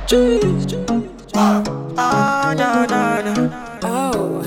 Jeez. Ah, nah, nah, nah. Oh,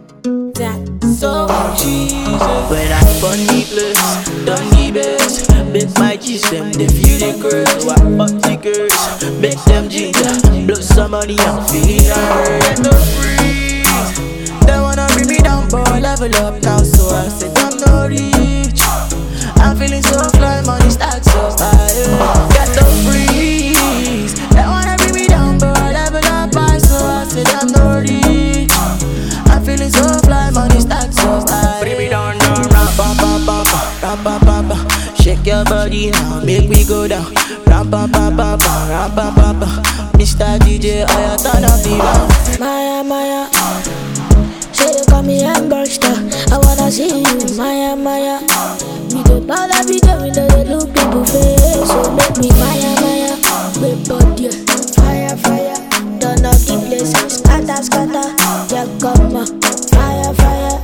that's so Jesus. When I burn the place, done the best. Make my G's them, they feel the curse. So I up the curse, make them ginger. Blow some money, I'm feeling alright. No freeze. They wanna bring me down, but I level up now. So I said I'm no reach. I'm feeling so fly, money stacks so high. Get the freeze. They wanna bring me down, but I level up high. So I said I'm no reach. I'm feeling so fly, money stacks so high. Bring me down, down, rap, ba, ba, ba, ba, ba, ba, ba. Shake your body now, make me go down. Rap, ba, ba, ba, ba, rap, ba, ba, ba. Mr. DJ, I turn up the round. Maya, Maya. Say you call me Hamburgster. I wanna see you, Maya, Maya. We don't know that we don't look people face. So make me Maya, Maya. With body, fire, fire. Turn up the place, scatter, scatter. Yeah, come on, fire, fire.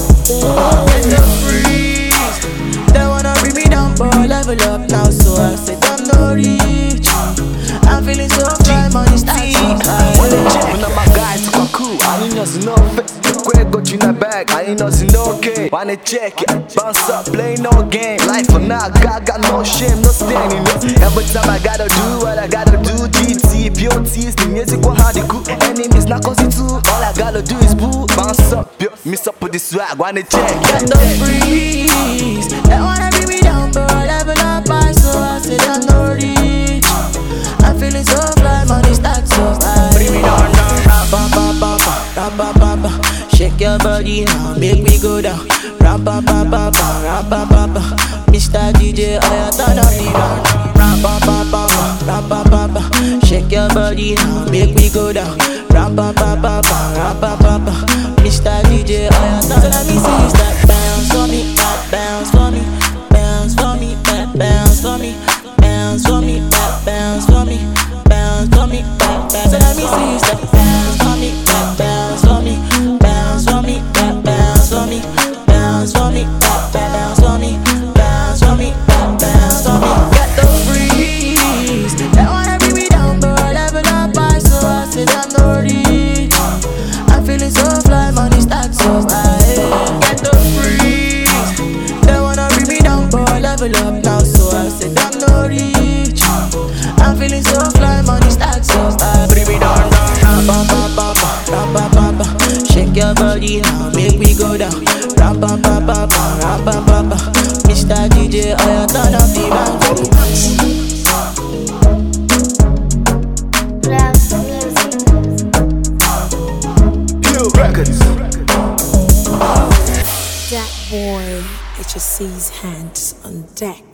Let them freeze. They wanna bring me down, but I level up now. So I said I'm no reach. I'm feeling so fly, money stacks so high. When my guys come cool, I ain't nothing no fit. Quick go to the bag, I ain't nothing okay. Wanna check it, bounce up, play no game. Life for now, got no shame, no standing up. Every time I gotta do what I gotta do. GT, POTs, the music will hard to cool. Enemies not cause it too. All I gotta do is boo, bounce up, yo. Miss up with the swag, wanna check. Get the freeze. They wanna bring me down, but I level up high. So I said I'm no reach. I'm feeling so fly, money stacks so high. Bring me down, down, rap, ba, ba, ba, ba, rap, ba, ba, ba. Shake your body now, make me go down. Rap, ba, ba, ba, ba, rap, ba, ba, ba. Mr. DJ, I turn up the round. Rap, ba, ba, ba, ba, rap, ba, ba, ba. Shake your body now, make me go down. Rap, ba, ba, ba, ba, rap, ba, ba, ba. Mr. DJ, I turn. So let me see that bounce for me, that bounce for me, bounce for me, that bounce for me, bounce for me, that bounce for me, bounce for me, that bounce. So let me see that bounce for me, that bounce for me, bounce for me, that bounce for me, bounce for me, that bounce for me, bounce for me, that bounce for me. Get the freeze. They wanna bring me down, but I level up high. So I said I'm no reach. I'm feeling so fly, money stacks so high. Get the freeze. They wanna bring me down, but I level up now. So I said I'm no reach. I'm feeling so fly, money stacks so high. Bring me down, down, ba, ba, ba, ba, ba, ba, ba, ba. Shake your body now, make me go down. Rap, ba, ba, ba, ba, rap, ba, ba, ba. Mr. DJ, I turn up the round. Records. that boy. HSC's hands on deck.